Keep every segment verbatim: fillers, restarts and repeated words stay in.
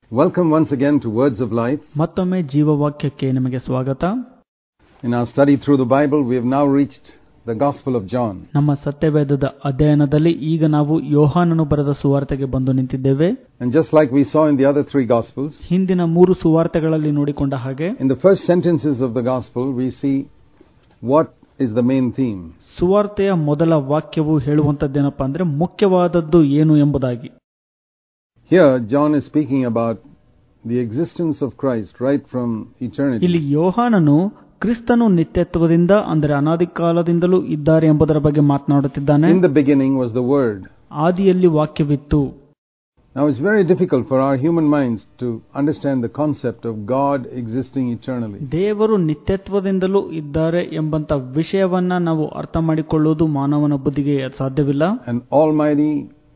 Welcome once again to Words of Life. ಮತ್ತೊಮ್ಮೆ ಜೀವವಾಕ್ಯಕ್ಕೆ ನಿಮಗೆ ಸ್ವಾಗತ. In our study through the Bible, we have now reached the Gospel of John. ನಮ್ಮ ಸತ್ಯವೇದದ ಅಧ್ಯಯನದಲ್ಲಿ ಈಗ ನಾವು ಯೋಹಾನನು ಬರೆದ ಸುವಾರ್ತೆಗೆ ಬಂದು ನಿಂತಿದ್ದೇವೆ. And just like we saw in the other three Gospels, ಹಿಂದಿನ ಮೂರು ಸುವಾರ್ತೆಗಳಲ್ಲಿ ನೋಡಿಕೊಂಡ ಹಾಗೆ in the first sentences of the Gospel, we see what is the main theme. ಸುವಾರ್ತೆಯ ಮೊದಲ ವಾಕ್ಯವು ಹೇಳುವಂತದ್ದೇನಪ್ಪ ಅಂದ್ರೆ ಮುಖ್ಯವಾದದ್ದು ಏನು ಎಂಬುದಾಗಿ. Here, John is speaking about the existence of Christ right from eternity. ಇಲ್ಲಿ ಯೋಹಾನನು ಕ್ರಿಸ್ತನು ನಿತ್ಯತ್ವದಿಂದ ಅಂದರೆ ಅನಾದಿ ಕಾಲದಿಂದಲೂ ಇದ್ದಾರೆ ಎಂಬುದರ ಬಗ್ಗೆ ಮಾತನಾಡುತ್ತಿದ್ದಾನೆ. In the beginning was the Word. ಆದಿಯಲ್ಲಿ ವಾಕ್ಯವಿತ್ತು. Now it's very difficult for our human minds to understand the concept of God existing eternally. ದೇವರು ನಿತ್ಯತ್ವದಿಂದಲೂ ಇದ್ದಾರೆ ಎಂಬಂತ ವಿಷಯವನ್ನ ನಾವು ಅರ್ಥ ಮಾಡಿಕೊಳ್ಳುವುದು ಮಾನವನ ಬುದ್ಧಿಗೆ ಸಾಧ್ಯವಿಲ್ಲ. An almighty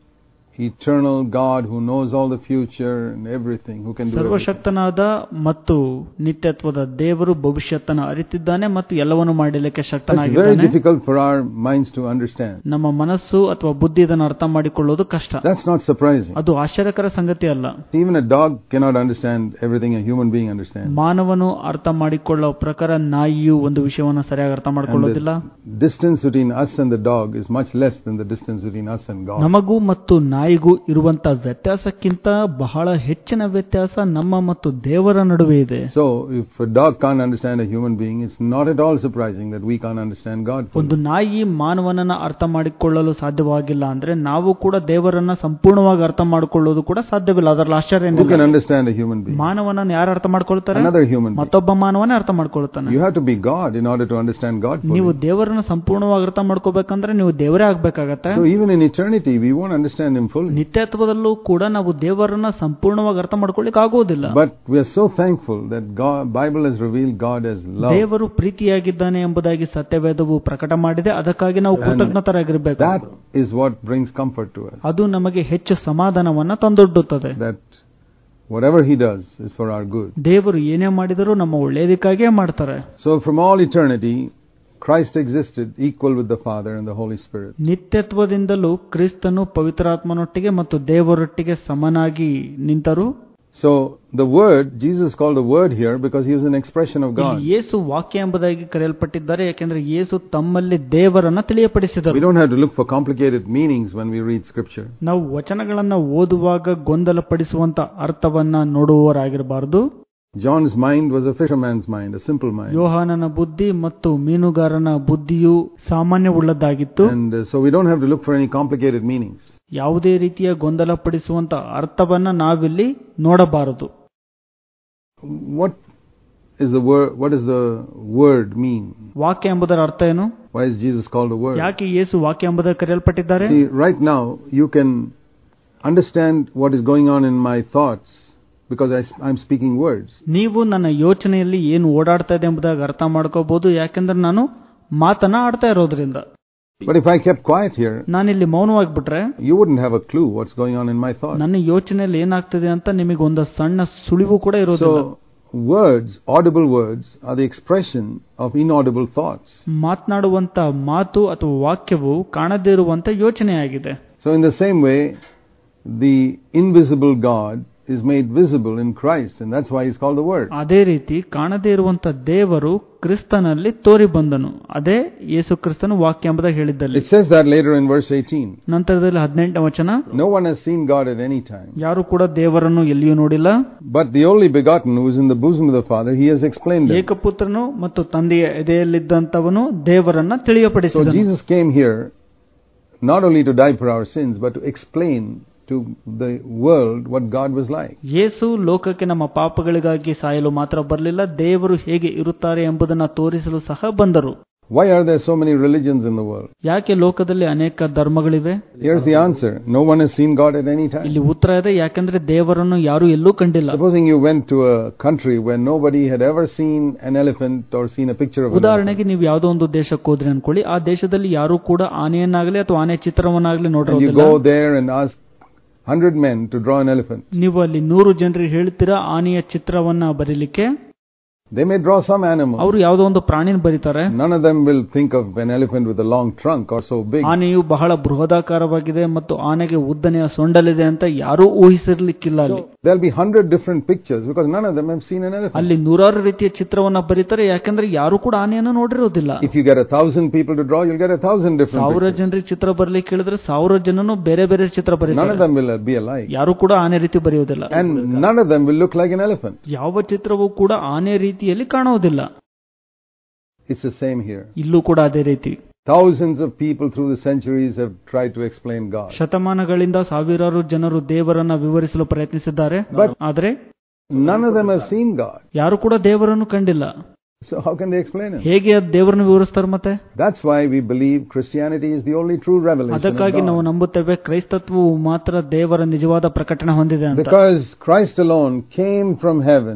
eternal God who knows all the future and everything, who can do everything. ಸರ್ವಶಕ್ತನಾದ ಮತ್ತು ನಿತ್ಯತ್ವದ ದೇವರು ಭವಿಷ್ಯತ್ತನ್ನು ಅರಿತಿದ್ದಾನೆ ಮತ್ತು ಎಲ್ಲವನ್ನು ಮಾಡಲಿಕ್ಕೆ ಶಕ್ತನಾಗಿದ್ದಾನೆ. It's very difficult for our minds to understand. ನಮ್ಮ ಮನಸ್ಸು ಅಥವಾ ಬುದ್ಧಿ ಇದನ್ನು ಅರ್ಥ ಮಾಡಿಕೊಳ್ಳುವುದು ಕಷ್ಟ. That's not surprising. ಅದು ಆಶ್ಚರ್ಯಕರ ಸಂಗತಿ ಅಲ್ಲ. Even a dog cannot understand everything a human being understands. ಮಾನವನು ಅರ್ಥ ಮಾಡಿಕೊಳ್ಳುವ ಪ್ರಕಾರ ನಾಯಿಯು ಒಂದು ವಿಷಯವನ್ನು ಸರಿಯಾಗಿ ಅರ್ಥ ಮಾಡಿಕೊಳ್ಳುವುದಿಲ್ಲ. Distance between us and the dog is much less than the distance between us and God. ನಮಗೂ ಮತ್ತು ನಾಯಿಗೂ ಇರುವಂತಹ ವ್ಯತ್ಯಾಸಕ್ಕಿಂತ ಬಹಳ ಹೆಚ್ಚಿನ ವ್ಯತ್ಯಾಸ ನಮ್ಮ ಮತ್ತು ದೇವರ ನಡುವೆ ಇದೆ. So if a dog can't understand a human being, it's not at all surprising that we can't understand God. ಒಂದು ನಾಯಿ ಮಾನವನನ್ನ ಅರ್ಥ ಮಾಡಿಕೊಳ್ಳಲು ಸಾಧ್ಯವಾಗಿಲ್ಲ ಅಂದ್ರೆ ನಾವು ಕೂಡ ದೇವರನ್ನ ಸಂಪೂರ್ಣವಾಗಿ ಅರ್ಥ ಮಾಡಿಕೊಳ್ಳೋದು ಕೂಡ ಸಾಧ್ಯವಿಲ್ಲ. ಅದರಲ್ಲಿ ಆಶ್ಚರ್ಯ Who can understand a human being? ಮಾನವನನ್ನು ಯಾರು ಅರ್ಥ ಮಾಡ್ಕೊಳ್ತಾರೆ? Another human being. ಮತ್ತೊಬ್ಬ ಮಾನವನೇ ಅರ್ಥ ಮಾಡ್ಕೊಳ್ತಾನೆ. You have to be God in order to understand God. ನೀವು ದೇವರನ್ನ ಸಂಪೂರ್ಣವಾಗಿ ಅರ್ಥ ಮಾಡ್ಕೋಬೇಕಂದ್ರೆ ನೀವು ದೇವರೇ ಆಗ್ಬೇಕಾಗತ್ತೆ. So even in eternity we won't understand him fully. ನಿತ್ಯತ್ವದಲ್ಲೂ ಕೂಡ ನಾವು ದೇವರನ್ನ ಸಂಪೂರ್ಣವಾಗಿ ಅರ್ಥ ಮಾಡ್ಕೊಳ್ಳಿಕ್ಕೆ ಆಗೋದಿಲ್ಲ. But we are so thankful that God, Bible has revealed God as love. ದೇವರು ಪ್ರೀತಿಯಾಗಿದ್ದಾನೆ ಎಂಬುದಾಗಿ ಸತ್ಯವೇದವು ಪ್ರಕಟ ಮಾಡಿದೆ. ಅದಕ್ಕಾಗಿ ನಾವು ಕೃತಜ್ಞತರಾಗಿರಬೇಕು. That is what brings comfort to us. ಅದು ನಮಗೆ ಹೆಚ್ಚು ಸಮಾಧಾನವನ್ನ ತಂದೊಡ್ಡುತ್ತದೆ. That whatever he does is for our good. ದೇವರು ಏನೇ ಮಾಡಿದರೂ ನಮ್ಮ ಒಳ್ಳೆಯದಕ್ಕಾಗಿಯೇ ಮಾಡ್ತಾರೆ. So from all eternity Christ existed equal with the Father and the Holy Spirit. ನಿತ್ಯತ್ವದಿಂದಲೂ ಕ್ರಿಸ್ತನು ಪವಿತ್ರಾತ್ಮನೊಟ್ಟಿಗೆ ಮತ್ತು ದೇವರೊಟ್ಟಿಗೆ ಸಮನಾಗಿ ನಿಂತರು. So the word, Jesus is called the word here because he was an expression of God. ಯೇಸು ವಾಕ್ಯ ಎಂಬುದಾಗಿ ಕರೆಯಲ್ಪಟ್ಟಿದ್ದಾರೆ ಯಾಕೆಂದರೆ ಯೇಸು ತಮ್ಮಲ್ಲಿ ದೇವರನ್ನ ತಿಳಿಯಪಡಿಸಿದರು. We don't have to look for complicated meanings when we read scripture. ನಾವು ವಚನಗಳನ್ನ ಓದುವಾಗ ಗೊಂದಲಪಡಿಸುವಂತ ಅರ್ಥವನ್ನ ನೋಡುವವರಾಗಿರಬಾರದು. John's mind was a fisherman's mind, a simple mind. ಯೋಹಾನನ ಬುದ್ಧಿ ಮತ್ತು ಮೀನುಗಾರನ ಬುದ್ಧಿಯು ಸಾಮಾನ್ಯವುಳ್ಳದ್ದಾಗಿತ್ತು. And uh, so we don't have to look for any complicated meanings. ಯಾವುದೇ ರೀತಿಯ ಗೊಂದಲಪಡಿಸುವಂತ ಅರ್ಥವನ್ನ ನಾವಿಲ್ಲಿ ನೋಡಬಾರದು. What is the word? What does the word mean? ವಾಕ್ಯ ಎಂಬುದರ ಅರ್ಥ ಏನು? Why is Jesus called a word? ಯಾಕೆ ಯೇಸು ವಾಕ್ಯ ಎಂಬುದಾಗಿ ಕರೆಯಲ್ಪಟ್ಟಿದ್ದಾರೆ? See, right now you can understand what is going on in my thoughts because I I'm speaking words. ನೀವು ನನ್ನ ಯೋಚನೆಯಲ್ಲಿ ಏನು ಓಡಾಡ್ತಾ ಇದೆ ಎಂಬುದಾಗಿ ಅರ್ಥ ಮಾಡ್ಕೋಬಹುದು ಯಾಕೆಂದ್ರೆ ನಾನು ಮಾತನ್ನ ಆಡ್ತಾ ಇರೋದ್ರಿಂದ. But if I kept quiet here, ನಾನಿಲ್ಲಿ ಮೌನವಾಗಿಬಿಟ್ರೆ you wouldn't have a clue what's going on in my thoughts. ನನ್ನ ಯೋಚನೆಯಲ್ಲಿ ಏನಾಗ್ತಿದೆ ಅಂತ ನಿಮಗೆ ಒಂದು ಸಣ್ಣ ಸುಳಿವು ಕೂಡ ಇರೋದಿಲ್ಲ. So words, audible words, are the expression of inaudible thoughts. ಮಾತನಾಡುವಂತ ಮಾತು ಅಥವಾ ವಾಕ್ಯವು ಕಾಣದೇ ಇರುವಂತ ಯೋಚನೆಯಾಗಿದೆ. So in the same way, the invisible God is made visible in Christ, and that's why he's called the Word. ಅದೇ ರೀತಿ ಕಾಣದೇ ಇರುವಂತ ದೇವರು ಕ್ರಿಸ್ತನಲ್ಲಿ ತೋರಿ ಬಂದನು. ಅದೇ ಯೇಸು ಕ್ರಿಸ್ತನು ವಾಕ್ಯ ಎಂಬುದಾಗಿ ಹೇಳಿದ್ದಲ್ಲಿ. It says that later in verse eighteen. ನಂತರದಲ್ಲಿ ಹದಿನೆಂಟನೇ ವಚನ, No one has seen God at any time. ಯಾರು ಕೂಡ ದೇವರನ್ನು ಎಲ್ಲಿಯೂ ನೋಡಿಲ್ಲ. But the only begotten who is in the bosom of the Father, he has explained it. ಏಕಪುತ್ರನು ಮತ್ತು ತಂದೆಯ ಎದೆಯಲ್ಲಿದ್ದಂತವನು ದೇವರನ್ನ ತಿಳಿಯಪಡಿಸಿದನು. So Jesus came here not only to die for our sins, but to explain to the world what God was like. ಯೇಸು ಲೋಕಕ್ಕೆ ನಮ್ಮ ಪಾಪಗಳಿಗಾಗಿ ಸಾಯಲು ಮಾತ್ರ ಬರಲಿಲ್ಲ, ದೇವರು ಹೇಗೆ ಇರುತ್ತಾರೆ ಎಂಬುದನ್ನು ತೋರಿಸಲು ಸಹ ಬಂದರು. Why are there so many religions in the world? ಯಾಕೆ ಲೋಕದಲ್ಲಿ ಅನೇಕ ಧರ್ಮಗಳಿವೆ? Here's the answer. No one has seen God at any time. ಇಲ್ಲಿ ಉತ್ತರ ಇದೆ, ಯಾಕಂದ್ರೆ ದೇವರನ್ನು ಯಾರು ಎಲ್ಲೂ ಕಂಡಿಲ್ಲ. Supposing you went to a country where nobody had ever seen an elephant or seen a picture of an elephant. ಉದಾಹರಣೆಗೆ ನೀವು ಯಾವುದೋ ಒಂದು ದೇಶಕ್ಕೆ ಹೋದ್ರಿ ಅನ್ಕೊಳ್ಳಿ, ಆ ದೇಶದಲ್ಲಿ ಯಾರು ಕೂಡ ಆನೆಯನ್ನಾಗಲಿ ಅಥವಾ ಆನೆ ಚಿತ್ರವನ್ನಾಗಲಿ ನೋಡಿರೋದಿಲ್ಲ. You go there and ask hundred men to draw an elephant. ನೀವು ಅಲ್ಲಿ ನೂರು ಜನರಿಗೆ ಹೇಳ್ತೀರಾ ಆನೆಯ ಚಿತ್ರವನ್ನ ಬರೀಲಿಕ್ಕೆ. They may draw some animal. ಅವರು ಯಾವುದೋ ಒಂದು ಪ್ರಾಣಿನ ಬರೀತಾರೆ. None of them will think of an elephant with a long trunk or so big. ಆನೆಯು ಬಹಳ ಬೃಹದಾಕಾರವಾಗಿದೆ ಮತ್ತು ಆನೆಗೆ ಉದ್ದನೆಯ ಸೊಂಡಲಿದೆ ಅಂತ ಯಾರೂ ಊಹಿಸಿರ್ಲಿಕ್ಕಿಲ್ಲ ಅಲ್ಲಿ. There'll be hundred different pictures because none of them have seen an elephant. ಅಲ್ಲಿ ನೂರಾರು ರೀತಿಯ ಚಿತ್ರವನ್ನ ಬರೀತಾರೆ, ಯಾಕಂದ್ರೆ ಯಾರು ಕೂಡ ಆನೆಯನ್ನು ನೋಡಿರೋದಿಲ್ಲ. If you get a thousand people to draw, you'll get a thousand different ಸಾವಿರ pictures. ಜನರಿಗೆ ಚಿತ್ರ ಬರಲಿಕ್ಕೆ ಹೇಳಿದ್ರೆ ಸಾವಿರ ಜನನು ಬೇರೆ ಬೇರೆ ಚಿತ್ರ None of ಬರೀತಾರೆ. them will be alike. ಯಾರು ಕೂಡ ಆನೆ ರೀತಿ ಬರೆಯೋದಿಲ್ಲ. And none of them will look like an elephant. ಯಾವ ಚಿತ್ರವೂ ಕೂಡ ಆನೆ ರೀತಿಯಲ್ಲಿ ಕಾಣುವುದಿಲ್ಲ. It's the same here. ಇಲ್ಲೂ ಕೂಡ ಅದೇ ರೀತಿ. Thousands of people through the centuries have tried to explain God. ಶತಮಾನಗಳಿಂದ ಸಾವಿರಾರು ಜನರು ದೇವರನ್ನ ವಿವರಿಸಲು ಪ್ರಯತ್ನಿಸಿದ್ದಾರೆ, ಆದರೆ None of them have seen God. ಯಾರು ಕೂಡ ದೇವರನ್ನು ಕಂಡಿಲ್ಲ. So how can they explain Him? ಹೇಗೆ ದೇವರನ್ನು ವಿವರಿಸ್ತಾರೆ ಮತ್ತೆ? That's why we believe Christianity is the only true revelation of ಅದಕ್ಕಾಗಿ ನಾವು God. ನಂಬುತ್ತೇವೆ ಕ್ರೈಸ್ತತ್ವವು ಮಾತ್ರ ದೇವರ ನಿಜವಾದ ಪ್ರಕಟಣೆ ಹೊಂದಿದೆ ಅಂತ. Because Christ alone came from heaven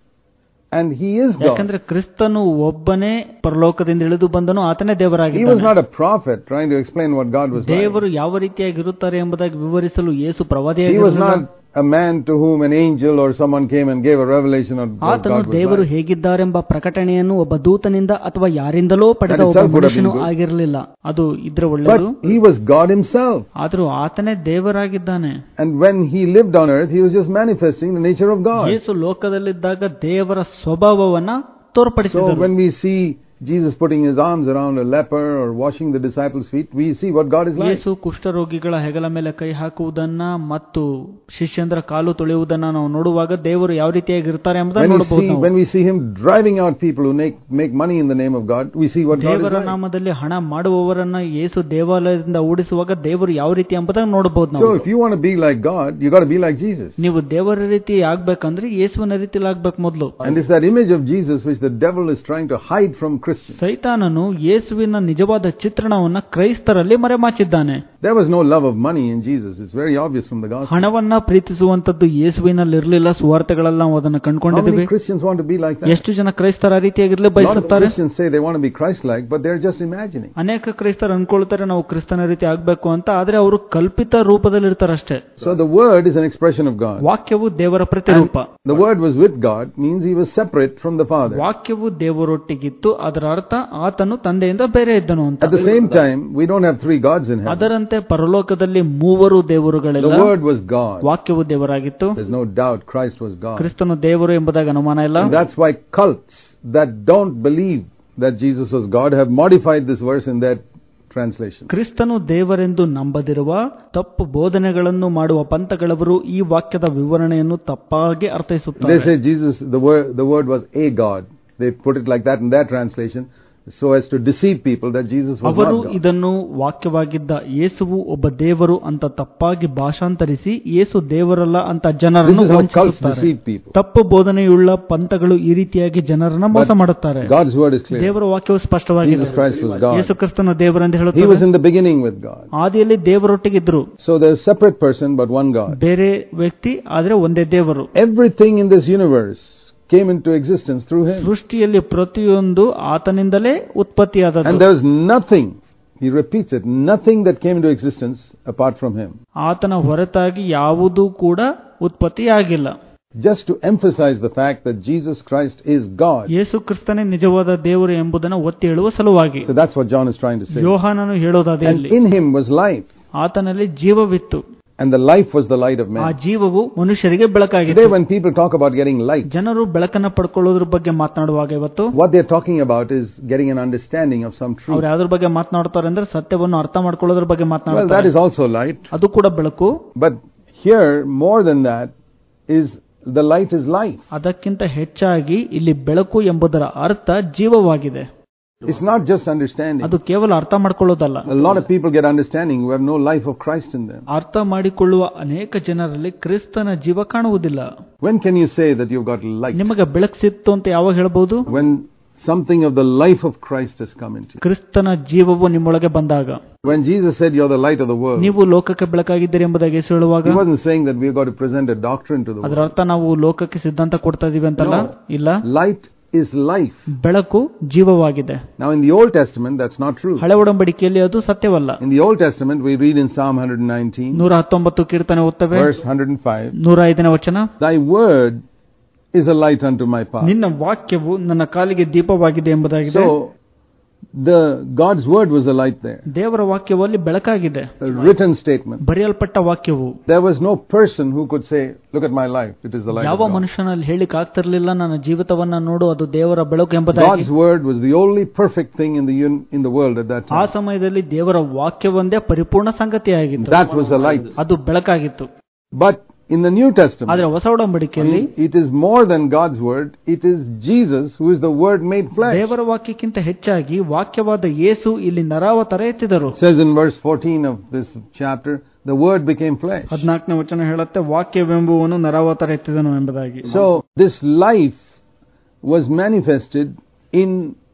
and He is God. ಯಾಕಂದ್ರೆ ಕ್ರಿಸ್ತನು ಒಬ್ಬನೇ ಪರಲೋಕದಿಂದ ಇಳಿದು ಬಂದನು, ಆತನೇ He was ದೇವರಾಗಿದ್ದಾನೆ. not a prophet trying to explain what God was like. ದೇವರು ಯಾವ ರೀತಿಯಾಗಿರುತ್ತಾರೆ ಎಂಬುದಾಗಿ ವಿವರಿಸಲು ಯೇಸು He was ಪ್ರವಾದಿಯಾಗಿರಲಿಲ್ಲ. not a man to whom an angel or someone came and gave a revelation of what ಆತನು God was ದೇವರು like. ಹೇಗಿದ್ದಾರೆಂಬ ಪ್ರಕಟಣೆಯನ್ನು ಒಬ್ಬ ದೂತನಿಂದ ಅಥವಾ ಯಾರಿಂದಲೋ ಪಡೆದ That ಒಬ್ಬ itself would have ಮನುಷ್ಯನು been good. ಆಗಿರಲಿಲ್ಲ. ಅದು ಇದ್ರೆ ಒಳ್ಳೆಯದು. But He was God Himself. ಆದರೂ ಆತನೇ ದೇವರಾಗಿದ್ದಾನೆ. And when He lived on earth, He was just manifesting the nature of God. ಯೇಸು ಲೋಕದಲ್ಲಿದ್ದಾಗ ದೇವರ ಸ್ವಭಾವವನ್ನ So ತೋರ್ಪಡಿಸಿದರು. when we see Jesus putting His arms around a leper or washing the disciples' feet, we see what God is like. ಯೇಸು ಕುಷ್ಠರೋಗಿಗಳ ಹೆಗಲ ಮೇಲೆ ಕೈ ಹಾಕುವುದನ್ನ ಮತ್ತು ಶಿಷ್ಯಂದ್ರ ಕಾಲು ತೊಳೆಯುವುದನ್ನ ನಾವು ನೋಡುವಾಗ ದೇವರು ಯಾವ ರೀತಿಯಾಗಿರ್ತಾರೆ ಎಂಬುದನ್ನು When we ನೋಡಬಹುದು see, ನಾವು. when we see Him driving out people who make, make money in the name of God, we see what God is ದೇವರ like. ನಾಮದಲ್ಲಿ ಹಣ ಮಾಡುವವರನ್ನ ಯೇಸು ದೇವಾಲಯದಿಂದ ಓಡಿಸುವಾಗ ದೇವರು ಯಾವ ರೀತಿ ಎಂಬುದನ್ನು ನೋಡಬಹುದು So ನಾವು. if you want to be like God, you got to be like Jesus. ನೀವು ದೇವರ ರೀತಿ ಆಗ್ಬೇಕಂದ್ರೆ ಯೇಸುವಿನ ರೀತಿಯಲ್ಲಿ ಆಗ್ಬೇಕು ಮೊದಲು. And it's that image of Jesus which the devil is trying to hide from Christians. ಸೈತಾನನು ಯೇಸುವಿನ ನಿಜವಾದ ಚಿತ್ರಣವನ್ನ ಕ್ರೈಸ್ತರಲ್ಲಿ ಮರೆಮಾಚಿದ್ದಾನೆ. There was no love of money in Jesus. It's very obvious from the gospel. ಹಣವನ್ನ ಪ್ರೀತಿಸುವಂತದ್ದು ಯೇಸುವಿನಲ್ಲಿ ಇರಲಿಲ್ಲ. ಸುವಾರ್ತೆಗಳಲ್ಲಿ ನಾವು ಅದನ್ನು How ಕಂಡುಕೊಂಡಿದ್ದೇವೆ. many Christians want to be like that? ಎಷ್ಟು ಜನ ಕ್ರೈಸ್ತರ ಆ ರೀತಿಯಾಗಿರಲಿ A lot of ಬಯಸುತ್ತಾರೆ. Christians say they want to be Christ-like, but they're just imagining. ಅನೇಕ ಕ್ರೈಸ್ತರು ಅನ್ಕೊಳ್ತಾರೆ ನಾವು ಕ್ರಿಸ್ತನ ರೀತಿ ಆಗ್ಬೇಕು ಅಂತ, ಆದ್ರೆ ಅವರು ಕಲ್ಪಿತ ರೂಪದಲ್ಲಿ ಇರ್ತಾರಷ್ಟೇ. So the word is an expression of God. ವಾಕ್ಯವು ದೇವರ ಪ್ರತಿರೂಪ. The word was with God means He was separate from the Father. ವಾಕ್ಯವು ದೇವರೊಟ್ಟಿಗಿತ್ತು, ಅದರ ಅರ್ಥ ಆತನು ತಂದೆಯಿಂದ ಬೇರೆ ಇದ್ದನು ಅಂತ. At the same time, we don't have three gods in heaven. ಅದರಂತೆ ಪರಲೋಕದಲ್ಲಿ ಮೂವರು ದೇವರುಗಳಿಲ್ಲ. The word was God. ವಾಕ್ಯವು ದೇವರಾಗಿತ್ತು. There's no doubt Christ was God. ಕ್ರಿಸ್ತನು ದೇವರು ಎಂಬುದಾಗ ಅನುಮಾನ ಇಲ್ಲ. And that's why cults that don't believe that Jesus was God have modified this verse in their translation. ಕ್ರಿಸ್ತನು ದೇವರೆಂದು ನಂಬದಿರುವ ತಪ್ಪು ಬೋಧನೆಗಳನ್ನು ಮಾಡುವ ಪಂಥಗಳವರು ಈ ವಾಕ್ಯದ ವಿವರಣೆಯನ್ನು ತಪ್ಪಾಗಿ ಅರ್ಥೈಸುತ್ತಾರೆ. They say Jesus, the word, the word was a God. They put it like that in their translation, so as to deceive people that Jesus was ಅವರು not God. ಇದನ್ನು ವಾಕ್ಯವಾಗಿದ್ದ ಯೇಸುವು ಒಬ್ಬ ದೇವರು ಅಂತ ತಪ್ಪಾಗಿ ಭಾಷಾಂತರಿಸಿ ಯೇಸು ದೇವರಲ್ಲ ಅಂತ ಜನರನ್ನು This is how cults ವಂಚಿಸುತ್ತಾರೆ. deceive people. ತಪ್ಪು ಬೋಧನೆಯುಳ್ಳ ಪಂಥಗಳು ಈ ರೀತಿಯಾಗಿ ಜನರನ್ನ ಮೋಸ ಮಾಡುತ್ತಾರೆ. God's word is clear. ದೇವರ ವಾಕ್ಯವು ಸ್ಪಷ್ಟವಾಗಿದೆ. Jesus Christ was God. ಯೇಸು ಕ್ರಿಸ್ತನು ದೇವರೆಂದು He was ಹೇಳುತ್ತಾರೆ. in the beginning with God. ಆದಿಯಲ್ಲಿ ದೇವರೊಟ್ಟಿಗಿದ್ರು. So there's a separate person but one God. ಬೇರೆ ವ್ಯಕ್ತಿ ಆದ್ರೆ ಒಂದೇ ದೇವರು. Everything in this universe came into existence through Him. ಸೃಷ್ಟಿಯಲ್ಲಿ ಪ್ರತಿಯೊಂದು ಆತನಿಂದಲೇ ಉತ್ಪತ್ತಿಯಾದದ್ದು. And there was nothing, He repeats it, nothing that came into existence apart from Him. ಆತನ ಹೊರತಾಗಿ ಯಾವುದೂ ಕೂಡ ಉತ್ಪತ್ತಿಯಾಗಿಲ್ಲ. Just to emphasize the fact that Jesus Christ is God. ಯೇಸು ಕ್ರಿಸ್ತನೇ ನಿಜವಾದ ದೇವರು ಎಂಬುದನ್ನು ಒತ್ತಿ ಹೇಳುವ ಸಲುವಾಗಿ. So that's what John is trying to say. ಯೋಹಾನನು ಹೇಳೋದಾದೆ And ಅಲ್ಲಿ. in Him was life. ಆತನಲ್ಲಿ ಜೀವವಿತ್ತು. And the life was the light of ಆ man. ಜೀವವು ಮನುಷ್ಯರಿಗೆ ಬೆಳಕಾಗಿದೆ. Today when people talk about getting light, ಜನರು ಬೆಳಕನ್ನು ಪಡ್ಕೊಳ್ಳೋದ್ರ ಬಗ್ಗೆ ಮಾತನಾಡುವಾಗ ಇವತ್ತು what they're talking about is getting an understanding of some truth. ಅವ್ರು ಯಾವ್ದ್ರ ಬಗ್ಗೆ ಮಾತನಾಡ್ತಾರೆ ಅಂದ್ರೆ ಸತ್ಯವನ್ನು ಅರ್ಥ ಮಾಡ್ಕೊಳ್ಳೋದ್ರ ಬಗ್ಗೆ Well, that ಮಾತನಾಡ್ತಾರೆ. is also light. ಅದು ಕೂಡ ಬೆಳಕು. But here, more than that, is the light is life. ಅದಕ್ಕಿಂತ ಹೆಚ್ಚಾಗಿ ಇಲ್ಲಿ ಬೆಳಕು ಎಂಬುದರ ಅರ್ಥ ಜೀವವಾಗಿದೆ. It's not just understanding. ಅದು ಕೇವಲ ಅರ್ಥ ಮಾಡ್ಕೊಳ್ಳೋದಲ್ಲ. A lot of people get understanding who have no life of Christ in them. ಅರ್ಥ ಮಾಡಿಕೊಳ್ಳುವ ಅನೇಕ ಜನರಲ್ಲಿ ಕ್ರಿಸ್ತನ ಜೀವ ಕಾಣುವುದಿಲ್ಲ. When can you say that you've got light? ನಿಮಗೆ ಬೆಳಕು ಸಿಕ್ತು ಅಂತ ಯಾವಾಗ ಹೇಳಬಹುದು? When something of the life of Christ has come into you. ಕ್ರಿಸ್ತನ ಜೀವವು ನಿಮ್ಮೊಳಗೆ ಬಂದಾಗ. When Jesus said you're the light of the world, ನೀವು ಲೋಕಕ್ಕೆ ಬೆಳಕಾಗಿದ್ದೀರಿ ಎಂಬುದಾಗಿ ಯೇಸು ಹೇಳುವಾಗ He wasn't saying that we've got to present a doctrine to the ಅದರ world. ಅರ್ಥ ನಾವು ಲೋಕಕ್ಕೆ ಸಿದ್ಧಾಂತ ಕೊಡ್ತಾ ಇದೀವಿ ಅಂತಲ್ಲ. No. ಇಲ್ಲ, Light is life. ಬೆಳಕು ಜೀವವಾಗಿದೆ. Now in the Old Testament that's not true. ಹಳೆ ಒಡಂಬಡಿಕೆಯಲ್ಲಿ ಅದು ಸತ್ಯವಲ್ಲ. In the Old Testament we read in Psalm one nineteen, ನೂರ ಹತ್ತೊಂಬತ್ತು ಕೀರ್ತನೆ ಓದ್ತೇವೆ, verse one oh five, ನೂರ ಐದನೇ ವಚನ, Thy word is a light unto my path. ನಿನ್ನ ವಾಕ್ಯವು ನನ್ನ ಕಾಲಿಗೆ ದೀಪವಾಗಿದೆ ಎಂಬುದಾಗಿದೆ. So The God's word was the light there. ದೇವರ ವಾಕ್ಯವು ಅಲ್ಲಿ ಬೆಳಕಾಗಿದೆ. A written statement. ಬರೆಯಲ್ಪಟ್ಟ ವಾಕ್ಯವು. There was no person who could say, look at my life, it is the light of ಯಾವ God. ಮನುಷ್ಯನಲ್ಲಿ ಹೇಳಿಕ್ ಆಗ್ತಿರ್ಲಿಲ್ಲ, ನನ್ನ ಜೀವಿತವನ್ನ ನೋಡು, ಅದು ದೇವರ ಬೆಳಕು ಎಂಬುದಾಗಿ. God's word was the only perfect thing in the un- in the world at that time. ಆ ಸಮಯದಲ್ಲಿ ದೇವರ ವಾಕ್ಯವೊಂದೇ ಪರಿಪೂರ್ಣ ಸಂಗತಿಯಾಗಿತ್ತು. That was the light. ಅದು ಬೆಳಕಾಗಿತ್ತು. But in the New Testament, ಆದರೆ ಹೊಸ ಒಡಂಬಡಿಕೆಯಲ್ಲಿ it is more than God's word. It is Jesus who is the word made flesh. ದೇವರ ವಾಕ್ಯಕ್ಕಿಂತ ಹೆಚ್ಚಾಗಿ ವಾಕ್ಯವಾದ ಯೇಸು ಇಲ್ಲಿ ನರಾವತಾರ ಎತ್ತಿದರು. It says in verse fourteen of this chapter, the word became flesh. ಹದಿನಾಲ್ಕನೇ ವಚನ ಹೇಳುತ್ತೆ, ವಾಕ್ಯವೆಂಬುವನು ನರಾವತಾರ ಎತ್ತಿದನು ಎಂಬುದಾಗಿ. So this life was manifested in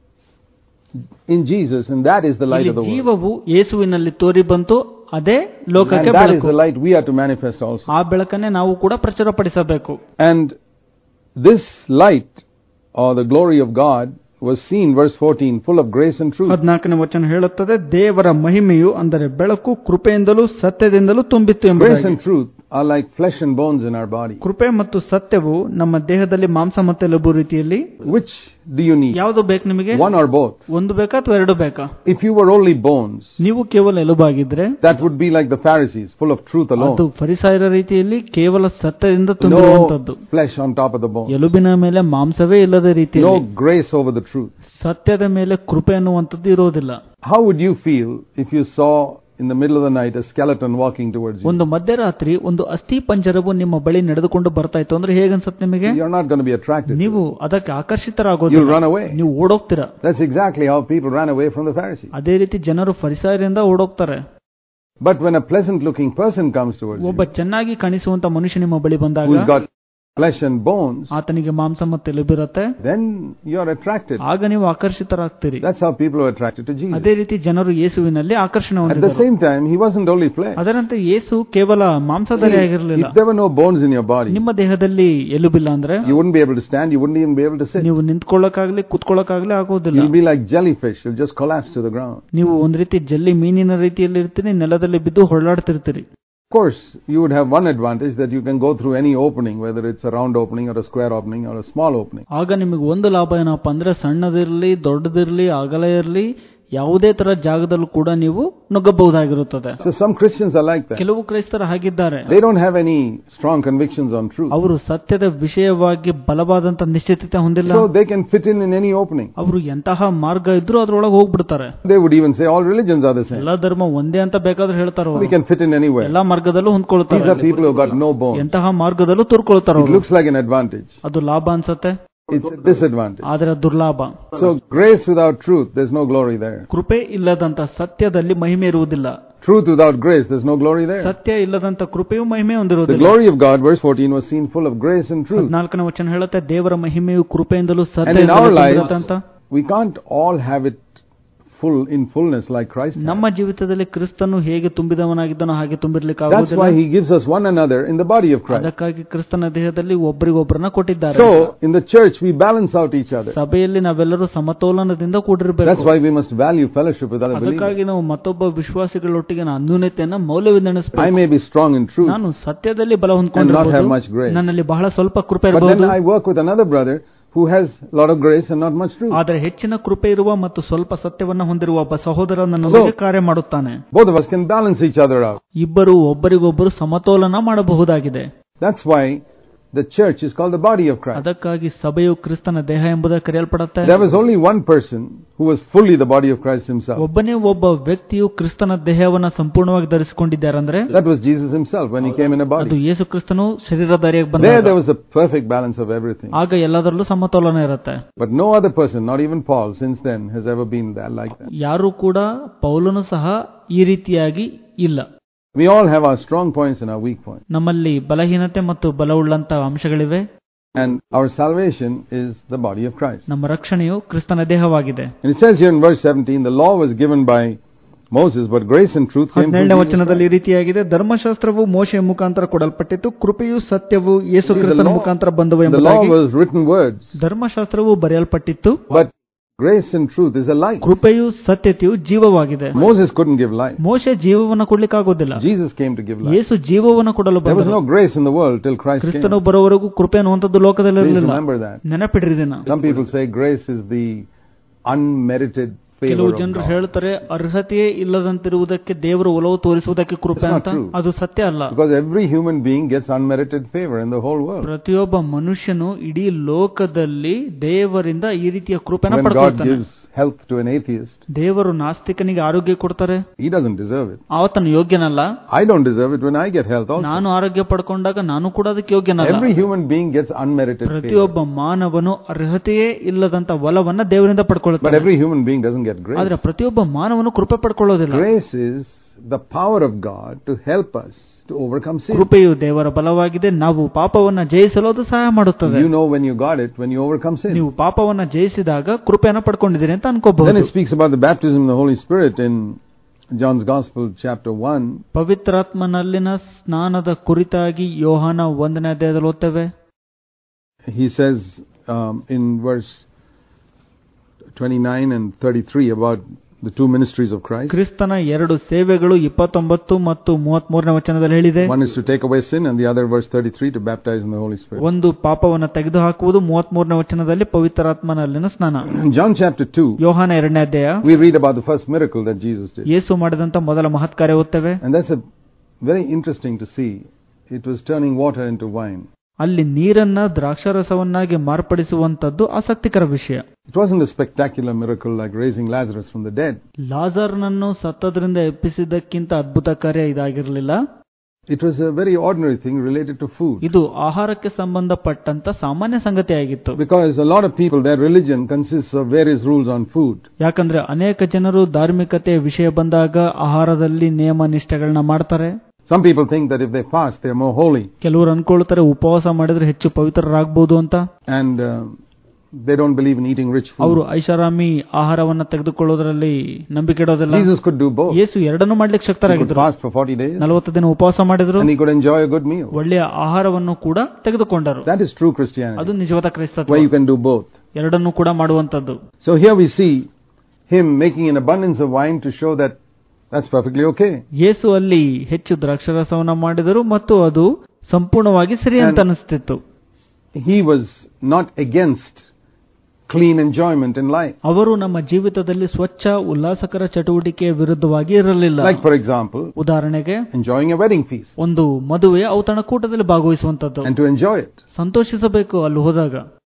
in Jesus, and that is the light of the world. ಜೀವವು ಯೇಸುವಿನಲ್ಲಿ ತೋರಿ ಬಂತು, ಅದೇ ಲೋಕಕ್ಕೆ And that is ಬೆಳಕು. the light we are to manifest also. ಆ ಬೆಳಕನ್ನೇ ನಾವು ಕೂಡ ಪ್ರಚುರಪಡಿಸಬೇಕು. And this light, or the glory of God, was seen, verse fourteen, full of grace and truth. ಹದಿನಾಲ್ಕನೇ ವಚನ ಹೇಳುತ್ತದೆ, ದೇವರ ಮಹಿಮೆಯು ಅಂದರೆ ಬೆಳಕು ಕೃಪೆಯಿಂದಲೂ ಸತ್ಯದಿಂದಲೂ ತುಂಬಿತ್ತು ಎಂಬುದಾಗಿ. Grace and truth are like flesh and bones in our body. ಕೃಪೆ ಮತ್ತು ಸತ್ಯವು ನಮ್ಮ ದೇಹದಲ್ಲಿ ಮಾಂಸ ಮತ್ತು ಎಲುಬು ರೀತಿಯಲ್ಲಿ. Which do you need? ಯಾವುದು ಬೇಕು ನಿಮಗೆ? One or both? ಒಂದು ಬೇಕಾ ಅಥವಾ ಎರಡು ಬೇಕಾ? If you were only bones, ನೀವು ಕೇವಲ ಎಲುಬಾಗಿದ್ರೆ, that would be like the Pharisees, full of truth alone. ಅದು ಫರಿಸಾಯರ ರೀತಿಯಲ್ಲಿ ಕೇವಲ ಸತ್ಯದಿಂದ ತುಂಬಿರುವಂತದ್ದು. No flesh on top of the bone. ಎಲುಬಿನ ಮೇಲೆ ಮಾಂಸವೇ ಇಲ್ಲದ ರೀತಿಯಲ್ಲಿ. No grace over the truth. ಸತ್ಯದ ಮೇಲೆ ಕೃಪೆ ಅನ್ನುವಂಥದ್ದು ಇರೋದಿಲ್ಲ. How would you feel if you saw in the middle of the night a skeleton walking towards you? ಒಂದು ಮಧ್ಯರಾತ್ರಿ ಒಂದು ಅಸ್ಥಿ ಪಂಜರವು ನಿಮ್ಮ ಬಳಿ ನಡೆದುಕೊಂಡು ಬರ್ತಾ ಇತ್ತು ಅಂದ್ರೆ ಹೇಗನ್ಸುತ್ತೆ ನಿಮಗೆ? You're not going to be attracted. ನೀವು ಅದಕ್ಕೆ ಆಕರ್ಷಿತರಾಗೋದಿಲ್ಲ. You'll run away. ನೀವು ಓಡೋಗ್ತೀರಾ. That's exactly how people ran away from the Pharisees. ಅದೇ ರೀತಿ ಜನರು ಫರಿಸಾಯರಿಂದ ಓಡೋಗ್ತಾರೆ. But when a pleasant looking person comes towards you, ಒಬ್ಬ ಚೆನ್ನಾಗಿ ಕಾಣಿಸುವಂತ ಮನುಷ್ಯ ನಿಮ್ಮ ಬಳಿ ಬಂದಾಗ, who's got flesh and bones, ಆತನಿಗೆ ಮಾಂಸ ಮತ್ತು ಎಲುಬಿರುತ್ತೆ, then you're attracted. ಆಗ ನೀವು ಆಕರ್ಷಿತರಾಗ್ತೀರಿ. That's how people are attracted to Jesus. ಅದೇ ರೀತಿ ಜನರು ಯೇಸುವಿನಲ್ಲಿ ಆಕರ್ಷಣೆ At the ಹೊಂದಿದರು. same time, he wasn't only flesh. ಅದರಂತೆ ಯೇಸು ಕೇವಲ ಮಾಂಸಧಾರಿಯಾಗಿರಲಿಲ್ಲ. If there were no bones in your body, ನಿಮ್ಮ ದೇಹದಲ್ಲಿ ಎಲುಬಿಲ್ಲ ಅಂದ್ರೆ you wouldn't be able to stand, you wouldn't even be able to sit. ನೀವು ನಿಂತ್ಕೊಳ್ಳೋಕಾಗ್ಲಿ ಕುತ್ಕೊಳ್ಳೋಕಾಗ್ಲಿ ಆಗೋದಿಲ್ಲ. You'll be like jellyfish, you'll just collapse to the ground. ನೀವು ಒಂದ್ ರೀತಿ ಜಲ್ಲಿ ಮೀನಿನ ರೀತಿಯಲ್ಲಿ ಇರ್ತೀರಿ, ನೆಲದಲ್ಲಿ ಬಿದ್ದು ಹೊರಳಾಡ್ತಿರ್ತೀರಿ. Of course, you would have one advantage, that you can go through any opening, whether it's a round opening or a square opening or a small opening. ಆಗ ನಿಮಗೆ ಒಂದು ಲಾಭ ಏನಪ್ಪಾ ಅಂದ್ರೆ, ಸಣ್ಣದಿರ್ಲಿ ದೊಡ್ಡದಿರ್ಲಿ ಅಗಲ ಇರ್ಲಿ ಯಾವುದೇ ತರ ಜಾಗದಲ್ಲೂ ಕೂಡ ನೀವು ನುಗ್ಗಬಹುದಾಗಿರುತ್ತದೆ. So some Christians are like that. ಕೆಲವು ಕ್ರೈಸ್ತರು ಹಾಗಿದ್ದಾರೆ. They don't have any strong convictions on truth. ಅವರು ಸತ್ಯದ ವಿಷಯವಾಗಿ ಬಲವಾದಂತ ನಿಶ್ಚಿತತೆ ಹೊಂದಿಲ್ಲ. So they can fit in in any opening. ಅವರು ಎಂತಹ ಮಾರ್ಗ ಇದ್ರೂ ಅದರೊಳಗೆ ಹೋಗ್ಬಿಡ್ತಾರೆ. They would even say all religions are the same. ಎಲ್ಲಾ ಧರ್ಮ ಒಂದೇ ಅಂತ ಬೇಕಾದ್ರೆ ಹೇಳ್ತಾರೆ. We can fit in anywhere. ಎಲ್ಲಾ ಮಾರ್ಗದಲ್ಲೂ ಹೊಂದ್ಕೊಳ್ತಾರೆ. These are people who have got no bones. ಎಂತಹ ಮಾರ್ಗದಲ್ಲೂ ತುರ್ಕೊಳ್ತಾರೆ. It looks like an advantage. ಅದು ಲಾಭ ಅನ್ಸತ್ತೆ. It's a disadvantage. ಆದರೆ ದುರ್ಲಾಭ. So grace without truth, there's no glory there. ಕೃಪೆ ಇಲ್ಲದಂತ ಸತ್ಯದಲ್ಲಿ ಮಹಿಮೆ ಇರುವುದಿಲ್ಲ. Truth without grace, there's no glory there. ಸತ್ಯ ಇಲ್ಲದಂತ ಕೃಪೆಯು ಮಹಿಮೆ The ಹೊಂದಿರುವುದಿಲ್ಲ. glory of God, verse fourteen, was seen full of grace and truth. ಹದಿನಾಲ್ಕನೇ ವಚನ ಹೇಳುತ್ತೆ, ದೇವರ ಮಹಿಮೆಯು ಕೃಪೆಯಿಂದಲೂ And in our lives, ಸತ್ಯದಿಂದಲೂ we can't all have it full in fullness like Christ. ನಮ್ಮ ಜೀವಿತದಲ್ಲಿ ಕ್ರಿಸ್ತನು ಹೇಗೆ ತುಂಬಿದವನಾಗಿದ್ದನೋ ಹಾಗೆ ತುಂಬಿರ್ಲಿಕ್ಕೆ That's ಆಗುವುದಿಲ್ಲ. why he gives us one another in the body of Christ. ಅದಕ್ಕಾಗಿ ಕ್ರಿಸ್ತನ ದೇಹದಲ್ಲಿ ಒಬ್ಬರಿಗೊಬ್ಬರನ್ನ ಕೊಟ್ಟಿದ್ದಾರೆ. So in the church we balance out each other. ಸಭೆಯಲ್ಲಿ ನಾವೆಲ್ಲರೂ ಸಮತೋಲನದಿಂದ ಕೂಡಿರಬೇಕು. That's why we must value fellowship with other believers. ಅದಕ್ಕಾಗಿ ನಾವು ಮತ್ತೊಬ್ಬ ವಿಶ್ವಾಸಿಗಳೊಟ್ಟಿಗೆ ಅನ್ಯೋನ್ಯತೆಯನ್ನು ಮೌಲ್ಯವೆಂದೆಣಿಸಬೇಕು. I may be strong in truth, ನಾನು ಸತ್ಯದಲ್ಲಿ ಬಲ and not have ಹೊಂದಿರಬಹುದು, much grace. ನನ್ನಲ್ಲಿ ಬಹಳ ಸ್ವಲ್ಪ ಕೃಪೆ But then ಇರಬಹುದು, I work with another brother who has a lot of grace and not much truth. ಆದರೆ ಹೆಚ್ಚಿನ ಕೃಪೆ ಇರುವ ಮತ್ತು ಸ್ವಲ್ಪ ಸತ್ಯವನ್ನ ಹೊಂದಿರುವ ಒಬ್ಬ ಸಹೋದರ ನನ್ನೊಂದಿಗೆ ಕಾರ್ಯ ಮಾಡುತ್ತಾನೆ. Both of us can balance each other out. ಇಬ್ಬರು ಒಬ್ಬರಿಗೊಬ್ಬರು ಸಮತೋಲನ ಮಾಡಬಹುದಾಗಿದೆ. That's why the church is called the body of Christ. ಅದಕ್ಕಾಗಿ ಸಭೆಯು ಕ್ರಿಸ್ತನ ದೇಹ ಎಂಬುದಾಗಿ ಕರೆಯಲ್ಪಡುತ್ತೆ. There was only one person who was fully the body of Christ himself. ಒಬ್ಬನೇ ಒಬ್ಬ ವ್ಯಕ್ತಿಯು ಕ್ರಿಸ್ತನ ದೇಹವನ್ನ ಸಂಪೂರ್ಣವಾಗಿ ಧರಿಸಿಕೊಂಡಿದ್ದಾರಂದ್ರೆ That was Jesus himself when he came in a ಅದು body. ಯೇಸು ಕ್ರಿಸ್ತನು ಶರೀರಧಾರಿಯಾಗಿ There ಬಂದಾಗ there was a perfect balance of everything. ಆಗ ಎಲ್ಲದರಲ್ಲೂ ಸಮತೋಲನ ಇರುತ್ತೆ. But no other person, not even Paul since then, has ever been that like that. ಯಾರು ಕೂಡ ಪೌಲನು ಸಹ ಈ ರೀತಿಯಾಗಿ ಇಲ್ಲ. We all have our strong points and our weak points. ನಮ್ಮಲ್ಲಿ ಬಲಹೀನತೆ ಮತ್ತು ಬಲವುಳ್ಳಂತ ಅಂಶಗಳಿವೆ. And our salvation is the body of Christ. ನಮ್ಮ ರಕ್ಷಣೆಯು ಕ್ರಿಸ್ತನ ದೇಹವಾಗಿದೆ. And it says here in verse seventeen, the law was given by Moses, but grace and truth came through ಹದಿನೇಳನೇ Jesus ವಚನದಲ್ಲಿ ಈ Christ. ರೀತಿಯಾಗಿದೆ, ಧರ್ಮಶಾಸ್ತ್ರವು ಮೋಶೆಯ ಮುಖಾಂತರ ಕೊಡಲ್ಪಟ್ಟಿತು, ಕೃಪೆಯು ಸತ್ಯವು ಯೇಸು See, the ಕ್ರಿಸ್ತನ law- ಮುಖಾಂತರ ಬಂದವು The law ಎಂಬುದಾಗಿ. was written words, ಧರ್ಮಶಾಸ್ತ್ರವು ಬರೆಯಲ್ಪಟ್ಟಿತ್ತು, but grace and truth is a life. ಕೃಪೆಯು ಸತ್ಯತೆಯು ಜೀವವಾಗಿದೆ. Moses couldn't give life. ಮೋಶೆ ಜೀವವನ್ನು ಕೊಡ್ಲಿಕ್ಕಾಗೋದಿಲ್ಲ, Jesus came to give life. ಯೇಸು ಜೀವವನ್ನು ಕೊಡಲು There was ಬಂದನು. no grace in the world till Christ came. ಕ್ರಿಸ್ತನು ಬರೋವರೆಗೂ ಕೃಪೆ ಅನ್ನುವಂಥದ್ದು ಲೋಕದಲ್ಲಿ Please ಇರಲಿಲ್ಲ. remember that. ನೆನಪಿಡ್ರಿ ಇದನ್ನ. Some people say grace is the unmerited favor ಕೆಲವು of ಜನರು God. ಹೇಳ್ತಾರೆ ಅರ್ಹತೆಯೇ ಇಲ್ಲದಂತಿರುವುದಕ್ಕೆ ದೇವರು ಒಲವು ತೋರಿಸುವುದಕ್ಕೆ ಕೃಪೆ That's not ಅಂತ. true. ಅದು ಸತ್ಯ ಅಲ್ಲ. Because every human being gets unmerited favor in the whole world. ಪ್ರತಿಯೊಬ್ಬ ಮನುಷ್ಯನು ಇಡೀ ಲೋಕದಲ್ಲಿ ದೇವರಿಂದ ಈ ರೀತಿಯ ಕೃಪೆನ When God ಪಡ್ಕೊಳ್ತಾನೆ. gives health to an atheist, ದೇವರು ನಾಸ್ತಿಕನಿಗೆ ಆರೋಗ್ಯ ಕೊಡ್ತಾರೆ, he doesn't deserve it. ಆತನು ಯೋಗ್ಯನಲ್ಲ. I don't deserve it when I get health also. ನಾನು ಆರೋಗ್ಯ ಪಡ್ಕೊಂಡಾಗ ನಾನು ಕೂಡ ಅದಕ್ಕೆ ಯೋಗ್ಯನಲ್ಲ. Every human being gets unmerited favor. ಪ್ರತಿಯೊಬ್ಬ ಮಾನವನು ಅರ್ಹತೆಯೇ ಇಲ್ಲದಂತ ವಲವನ್ನ ದೇವರಿಂದ But ಪಡ್ಕೊಳ್ಳುತ್ತಾನೆ. every human being doesn't get grace. ಆದ್ರೆ ಪ್ರತಿಯೊಬ್ಬ ಮಾನವನು ಕೃಪೆ ಪಡ್ಕೊಳ್ಳೋದಿಲ್ಲ. Grace is the power of God to help us to overcome sin. ಕೃಪೆಯು ದೇವರ ಬಲವಾಗಿದೆ, ನಾವು ಪಾಪವನ್ನ ಜಯಿಸಲು ಅದು ಸಹಾಯ ಮಾಡುತ್ತದೆ. You know when you got it, when you overcome sin. ನೀವು ಪಾಪವನ್ನ ಜಯಿಸಿದಾಗ ಕೃಪೆಯನ್ನು ಪಡ್ಕೊಂಡಿದ್ದೀರಿ ಅಂತ Then ಅನ್ಕೋಬಹುದು. it speaks about the baptism of the Holy Spirit in John's Gospel, chapter one. ಪವಿತ್ರಾತ್ಮನಲ್ಲಿನ ಸ್ನಾನದ ಕುರಿತಾಗಿ ಯೋಹಾನ ಒಂದನೇ ಅಧ್ಯಾಯದಲ್ಲಿ ಓದ್ತೇವೆ. He says um, in verse twenty-nine and thirty-three about the two ministries of Christ. ಕ್ರಿಸ್ತನ ಎರಡು ಸೇವೆಗಳು ಇಪ್ಪತ್ತೊಂಬತ್ತು ಮತ್ತು ಮೂವತ್ಮೂರನೇ ವಚನದಲ್ಲಿ ಹೇಳಿದೆ. One is to take away sin, and the other, verse thirty-three, to baptize in the Holy Spirit. ಒಂದು ಪಾಪವನ್ನು ತೆಗೆದುಹಾಕುವುದು, ಮೂವತ್ಮೂರನೇ ವಚನದಲ್ಲಿ ಪವಿತ್ರಾತ್ಮನಲ್ಲಿನ ಸ್ನಾನ. In John chapter two, ಯೋಹಾನ ಎರಡನೇ ಅಧ್ಯಾಯ, we read about the first miracle that Jesus did. ಯೇಸು ಮಾಡಿದಂತ ಮೊದಲ ಮಹತ್ಕಾರ್ಯ ಓದ್ತೇವೆ. And that's a very interesting to see. It was turning water into wine. ಅಲ್ಲಿ ನೀರನ್ನ ದ್ರಾಕ್ಷಾರಸವನ್ನಾಗಿ ಮಾರ್ಪಡಿಸುವಂತದ್ದು ಆಸಕ್ತಿಕರ ವಿಷಯ. It wasn't a spectacular miracle like raising Lazarus from the dead. ಲಾಜರ್ನನ್ನು ಸತ್ತದ್ರಿಂದ ಎಬ್ಬಿಸಿದ್ದಕ್ಕಿಂತ ಅದ್ಭುತ ಕಾರ್ಯ ಇದಾಗಿರಲಿಲ್ಲ. It was a very ordinary thing related to food. ಇದು ಆಹಾರಕ್ಕೆ ಸಂಬಂಧಪಟ್ಟಂತ ಸಾಮಾನ್ಯ ಸಂಗತಿಯಾಗಿತ್ತು. Because a lot of people, their religion consists of various rules on food. ಯಾಕಂದ್ರೆ ಅನೇಕ ಜನರು ಧಾರ್ಮಿಕತೆಯ ವಿಷಯ ಬಂದಾಗ ಆಹಾರದಲ್ಲಿ ನಿಯಮ ನಿಷ್ಠೆಗಳನ್ನ ಮಾಡ್ತಾರೆ. Some people think that if they fast, they are more holy. ಕೆಲವರು ಅನ್ಕೊಳ್ತಾರೆ ಉಪವಾಸ ಮಾಡಿದ್ರೆ ಹೆಚ್ಚು ಪವಿತ್ರರಾಗಬಹುದು ಅಂತ. And uh, they don't believe in eating rich food. ಅವರು ಐಷಾರಾಮಿ ಆಹಾರವನ್ನ ತೆಗೆದುಕೊಳ್ಳೋದ್ರಲ್ಲಿ ನಂಬಿಕೆ ಇಡೋದಿಲ್ಲ. Jesus could do both. ಯೇಸು ಎರಡನ್ನೂ ಮಾಡ್ಲಿಕ್ಕೆ He could ಶಕ್ತರಾಗಿದ್ರು. fast for forty days. ನಲವತ್ತು ದಿನ ಉಪವಾಸ ಮಾಡಿದ್ರು, And he could enjoy a good meal. ಒಳ್ಳೆಯ ಆಹಾರವನ್ನು ಕೂಡ ತೆಗೆದುಕೊಂಡರು. That is true Christianity, ಅದು ನಿಜವಾದ ಕ್ರೈಸ್ತತ್ವ, where you can do both. ಎರಡನ್ನೂ ಕೂಡ ಮಾಡುವಂತದ್ದು. So here we see him making an abundance of wine to show that that's perfectly okay. ಯೇಸು ಅಲ್ಲಿ ಹೆಚ್ಚು ದ್ರಾಕ್ಷಾರಸವನ್ನ ಮಾಡಿದರು ಮತ್ತು ಅದು ಸಂಪೂರ್ಣವಾಗಿ ಸರಿ ಅಂತ ಅನಿಸ್ತಿತ್ತು. He was not against clean enjoyment in life. ಅವರು ನಮ್ಮ ಜೀವಿತದಲ್ಲಿ ಸ್ವಚ್ಛ ಉಲ್ಲಾಸಕರ ಚಟುವಟಿಕೆಯ ವಿರುದ್ಧವಾಗಿ ಇರಲಿಲ್ಲ. Like for example, ಉದಾಹರಣೆಗೆ enjoying a wedding feast. ಒಂದು ಮದುವೆಯ ಔತಣಕೂಟದಲ್ಲಿ ಭಾಗವಹಿಸುವಂತದ್ದು, And to enjoy it. ಸಂತೋಷಿಸಬೇಕು ಅಲ್ಲಿ ಹೋದಾಗ.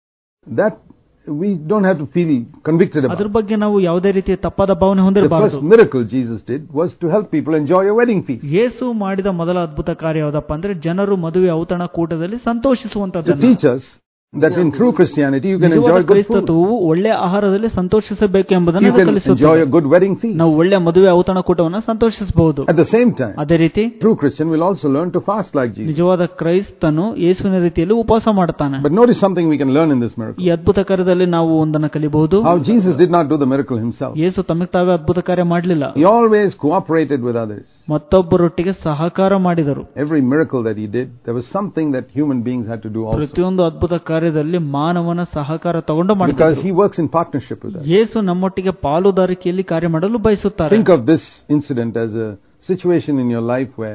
That we don't have to feel convicted about. ಅದರ ಬಗ್ಗೆ ನಾವು ಯಾವುದೇ ರೀತಿಯ ತಪ್ಪಾದ ಭಾವನೆ The ಹೊಂದಿರಬಾರದು. first miracle Jesus did was to help people enjoy a wedding feast. ಯೇಸು ಮಾಡಿದ ಮೊದಲ ಅದ್ಭುತ ಕಾರ್ಯ ಯಾವುದಪ್ಪ ಅಂದ್ರೆ ಜನರು ಮದುವೆ ಔತಣ ಕೂಟದಲ್ಲಿ To ಸಂತೋಷಿಸುವಂತದ್ದು. teach us that in true Christianity you can enjoy good food. ಕ್ರೈಸ್ತತ್ವವು ಒಳ್ಳೆ ಆಹಾರದಲ್ಲಿ ಸಂತೋಷಿಸಬೇಕು ಎಂಬುದನ್ನು You can ಕಲಿಸುತ್ತದೆ. enjoy a good wedding feast. ನಾವು ಒಳ್ಳೆ ಮದುವೆ ಔತಣ ಕೂಟವನ್ನು ಸಂತೋಷಿಸಬಹುದು. At the same time, ಅದೇ ರೀತಿ true Christian will also learn to fast like Jesus. ನಿಜವಾದ ಕ್ರೈಸ್ತನು ಯೇಸುವಿನ ರೀತಿಯಲ್ಲಿ ಉಪವಾಸ ಮಾಡುತ್ತಾನೆ. But notice something we can learn in this miracle. ಈ ಅದ್ಭುತ ಕಾರ್ಯದಲ್ಲಿ ನಾವು ಒಂದನ್ನು ಕಲಿಬಹುದು. How Jesus did not do the miracle himself. ಯೇಸು ತಮಗೆ ತಾವೇ ಅದ್ಭುತ ಕಾರ್ಯ ಮಾಡಲಿಲ್ಲ. He always cooperated with others. ಮತ್ತೊಬ್ಬರೊಟ್ಟಿಗೆ ಸಹಕಾರ ಮಾಡಿದರು. Every miracle that he did, there was something that human beings had to do also. ಪ್ರತಿಯೊಂದು ಅದ್ಭುತ ಕಾರ್ಯದಲ್ಲಿ ಮಾನವನ ಸಹಕಾರ ತಗೊಂಡು Because ಮಾಡಿದರು. he works in partnership with us. ಯೇಸು ನಮ್ಮೊಟ್ಟಿಗೆ ಪಾಲುದಾರಿಕೆಯಲ್ಲಿ ಕಾರ್ಯ ಮಾಡಲು ಬಯಸುತ್ತಾರೆ. Think of this incident as a situation in your life where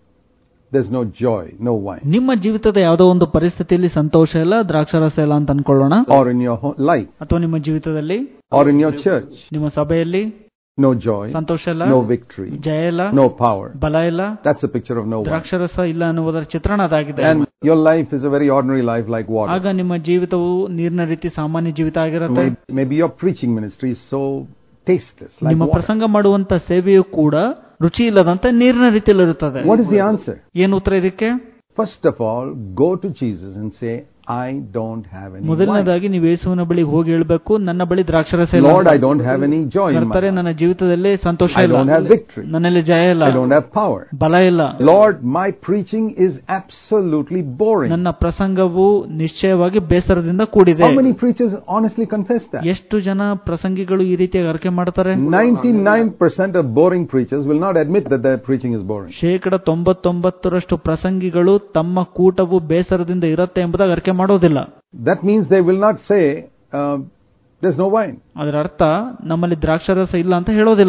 there's no joy, no wine. ನಿಮ್ಮ ಜೀವಿತದ ಯಾವುದೋ ಒಂದು ಪರಿಸ್ಥಿತಿಯಲ್ಲಿ ಸಂತೋಷ ಇಲ್ಲ, ದ್ರಾಕ್ಷಾರಸ ಇಲ್ಲ ಅಂತ ಅನ್ಕೊಳ್ಳೋಣ. Or in your ho- life. ಅಥವಾ ನಿಮ್ಮ ಜೀವಿತದಲ್ಲಿ, Or in your church. ನಿಮ್ಮ ಸಭೆಯಲ್ಲಿ No joy, ಸಂತೋಷ ಇಲ್ಲ, no victory, ಜಯ ಇಲ್ಲ, no power. ಬಲ ಇಲ್ಲ, That's a picture of no wine. ದ್ರಾಕ್ಷಾರಸ ಇಲ್ಲ ಅನ್ನುವುದರ ಚಿತ್ರಣ ಅದಾಗಿದೆ. And your life is a very ordinary life like water. ಆಗ ನಿಮ್ಮ ಜೀವಿತವು ನೀರಿನ ರೀತಿ ಸಾಮಾನ್ಯ ಜೀವಿತ ಆಗಿರುತ್ತೆ. Maybe, maybe your preaching ministry is so tasteless like ನಿಮ್ಮ water. ಪ್ರಸಂಗ ಮಾಡುವಂತ ಸೇವೆಯು ಕೂಡ ರುಚಿ ಇಲ್ಲದಂತೆ ನೀರಿನ ರೀತಿಯಲ್ಲಿರುತ್ತದೆ. What is the answer? ಏನು ಉತ್ತರ ಇದಕ್ಕೆ? First of all, go to Jesus and say, I don't have any wine. ಮೊದಲನೇದಾಗಿ ನೀವು ಯೇಸುವಿನ ಬಳಿ ಹೋಗಿ ಹೇಳಬೇಕು, ನನ್ನ ಬಳಿ ದ್ರಾಕ್ಷಾರಸ ಇಲ್ಲ. Lord, I don't have any joy in my ಕರ್ತರೇ, ನನ್ನ ಜೀವಿತದಲ್ಲಿ ಸಂತೋಷ I ಇಲ್ಲ, don't have victory. ನನ್ನಲ್ಲಿ ಜಯ ಇಲ್ಲ, I don't have power. ಬಲ ಇಲ್ಲ. Lord, my preaching is absolutely boring. ನನ್ನ ಪ್ರಸಂಗವು ನಿಶ್ಚಯವಾಗಿ ಬೇಸರದಿಂದ ಕೂಡಿದೆ. How many preachers honestly confess that? ಎಷ್ಟು ಜನ ಪ್ರಸಂಗಿಗಳು ಈ ರೀತಿಯಾಗಿ ಅರಿಕೆ ಮಾಡ್ತಾರೆ? ninety-nine percent of boring preachers will not admit that their preaching is boring. ಶೇಕಡ ತೊಂಬತ್ತೊಂಬತ್ತರಷ್ಟು ಪ್ರಸಂಗಿಗಳು ತಮ್ಮ ಕೂಟವು ಬೇಸರದಿಂದ ಇರುತ್ತೆ ಎಂಬುದಾಗಿ ಅರಿಕೆ ಮಾಡೋದಿಲ್ಲ. That means they will not say, uh, there's no wine. ಅದರ ಅರ್ಥ ನಮ್ಮಲ್ಲಿ ದ್ರಾಕ್ಷಾರಸ ಇಲ್ಲ ಅಂತ ಹೇಳೋದಿಲ್ಲ ಅವರು.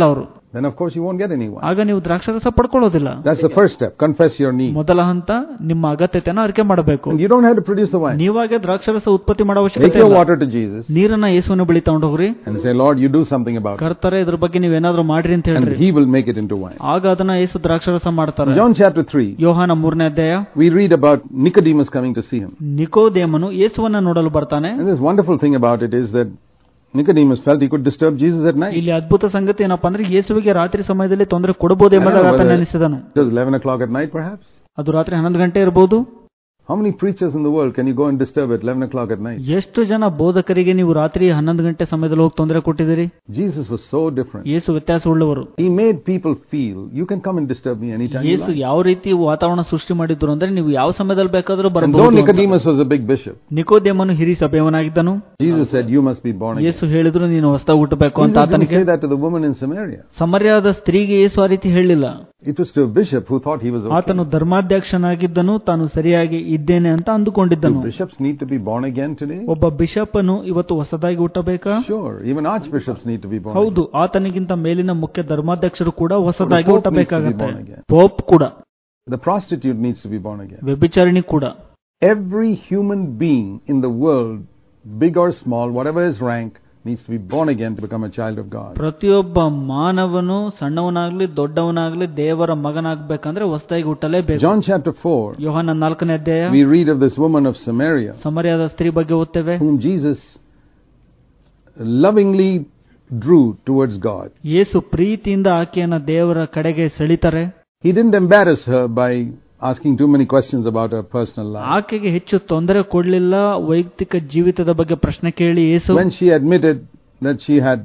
then of course you won't get any wine. ಆಗ ನೀವು ದ್ರಾಕ್ಷಾರಸ ಪಡ್ಕೊಳ್ಳೋದಿಲ್ಲ. That's the first step. Confess your need. ಮೊದಲ ಹಂತ ನಿಮ್ಮ ಅಗತ್ಯತೆಯನ್ನು ಅರಿಕೆ ಮಾಡಬೇಕು. And you don't have to produce the wine. ನೀವಾಗೆ ದ್ರಾಕ್ಷಾರಸ ಉತ್ಪತ್ತಿ ಮಾಡೋ Take ಅವಶ್ಯಕತೆ your ಇಲ್ಲ. water to Jesus ನೀರನ್ನ ಯೇಸುವಿನ ಬಳಿ ತಗೊಂಡು ಹೋಗ್ರಿ and say, Lord, you do something about it. ಕರ್ತರೆ ಇದ್ರ ಬಗ್ಗೆ ನೀವೇನಾದ್ರೂ ಮಾಡ್ರಿ ಅಂತ And ಹೇಳ್ರಿ. he will make it into wine. ಆಗ ಅದನ್ನ ಯೇಸು ದ್ರಾಕ್ಷಾರಸ ಮಾಡ್ತಾರೆ. In John chapter three, ಯೋಹಾನ ಮೂರನೇ ಅಧ್ಯಾಯ, we read about Nicodemus coming to see him. ನಿಕೋದೇಮನು ಯೇಸುವನ್ನ ನೋಡಲು ಬರ್ತಾನೆ. And this wonderful thing about it is that Nicodemus felt he could disturb Jesus at night. ಇಲ್ಲಿ ಅದ್ಭುತ ಸಂಗತಿ ಏನಪ್ಪಾ ಅಂದ್ರೆ ಯೇಸುವಿಗೆ ರಾತ್ರಿ ಸಮಯದಲ್ಲಿ ತೊಂದರೆ ಕೊಡಬಹುದೆಂಬುದಾಗಿ ಆತನ ಅನಿಸಿದನು. It was eleven o'clock at night perhaps. ಅದು ರಾತ್ರಿ ಹನ್ನೊಂದು ಗಂಟೆ ಇರಬಹುದು. How many preachers in the world can you go and disturb at eleven o'clock at night? ಎಷ್ಟು ಜನ ಬೋಧಕರಿಗೆ ನೀವು ರಾತ್ರಿ ಹನ್ನೊಂದು ಗಂಟೆ ಸಮಯದಲ್ಲಿ ಹೋಗಿ ತೊಂದರೆ ಕೊಟ್ಟಿದ್ದೀರಿ? Jesus was so different. Yesu ವ್ಯತ್ಯಾಸವುಳ್ಳವರು. He made people feel you can come and disturb me anytime you like. ಯೇಸು ಯಾವ ರೀತಿ ವಾತಾವರಣ ಸೃಷ್ಟಿ ಮಾಡಿದ್ರು ಅಂದ್ರೆ ನೀವು ಯಾವ ಸಮಯದಲ್ಲಿ ಬೇಕಾದರೂ And though ಬರಬಹುದು. Nicodemus was a big bishop, ನಿಕೋದೇಮನು ಹಿರಿ ಸಭೆಯವನಾಗಿದ್ದನು. Jesus said you must be born again. ಯೇಸು ಹೇಳಿದ್ರು ನೀನು ಹೊಸದಾಗಿ ಹುಟ್ಟಬೇಕು ಅಂತ Jesus didn't ಆತನಿಗೆ. say that to the woman in Samaria. ಸಮರ್ಯಾದ ಸ್ತ್ರೀಗೆ ಯೇಸು ಆ ರೀತಿ ಹೇಳಿಲ್ಲ. It was to a bishop who thought he was okay. ಆತನು ಧರ್ಮಾಧ್ಯಕ್ಷನಾಗಿದ್ದನು, ತಾನು ಸರಿಯಾಗಿ ಇದ್ದೇನೆ ಅಂತ ಅಂದುಕೊಂಡಿದ್ದನು. Do bishops need to be born again today? ಒಬ್ಬ ಬಿಷಪನು ಇವತ್ತು ಹೊಸದಾಗಿ ಹುಟ್ಟಬೇಕಾ? Sure, even archbishops need to be born ಹೌದು, again. ಆತನಿಗಿಂತ ಮೇಲಿನ ಮುಖ್ಯ ಧರ್ಮಾಧ್ಯಕ್ಷರು ಕೂಡ ಹೊಸದಾಗಿ The Pope ಹುಟ್ಟಬೇಕಾಗತ್ತೆ. needs to be born again. Pope ಕೂಡ, The prostitute needs to be born again. ವ್ಯಭಿಚಾರಿಣಿ ಕೂಡ. Every human being in the world, big or small, whatever his rank, needs to be born again to become a child of God. ಪ್ರತಿಯೊಬ್ಬ ಮಾನವನು ಸಣ್ಣವನಾಗ್ಲಿ ದೊಡ್ಡವನಾಗ್ಲಿ ದೇವರ ಮಗನಾಗಬೇಕಂದ್ರೆ ಹೊಸದಾಗಿ ಹುಟ್ಟಲೇಬೇಕು. John chapter four, ಯೋಹಾನ ನಾಲ್ಕನೇ ಅಧ್ಯಾಯ, we read of this woman of Samaria ಸಮರ್ಯಾದ ಸ್ತ್ರೀ ಬಗ್ಗೆ ಓದ್ತೇವೆ. whom Jesus lovingly drew towards God. ಯೇಸು ಪ್ರೀತಿಯಿಂದ ಆಕೆಯನ್ನ ದೇವರ ಕಡೆಗೆ ಸೆಳಿತಾರೆ. He didn't embarrass her by asking too many questions about her personal life. ಆಕೆಗೆ ಹೆಚ್ಚು ತೊಂದರೆ ಕೊಡಲಿಲ್ಲ, ವೈಯಕ್ತಿಕ ಜೀವಿತದ ಬಗ್ಗೆ ಪ್ರಶ್ನೆ ಕೇಳಿ ಯೇಸು. When she admitted that she had